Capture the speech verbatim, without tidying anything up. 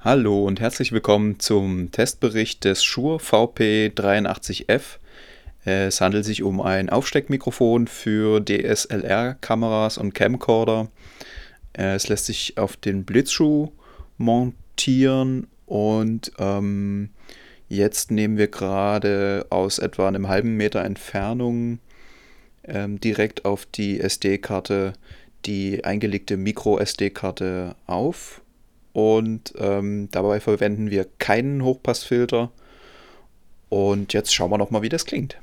Hallo und herzlich willkommen zum Testbericht des Shure V P dreiundachtzig F. Es handelt sich um ein Aufsteckmikrofon für D S L R-Kameras und Camcorder. Es lässt sich auf den Blitzschuh montieren und ähm, jetzt nehmen wir gerade aus etwa einem halben Meter Entfernung ähm, direkt auf die S D-Karte die eingelegte Micro-S D-Karte auf. Und ähm, dabei verwenden wir keinen Hochpassfilter. Und jetzt schauen wir noch mal, wie das klingt.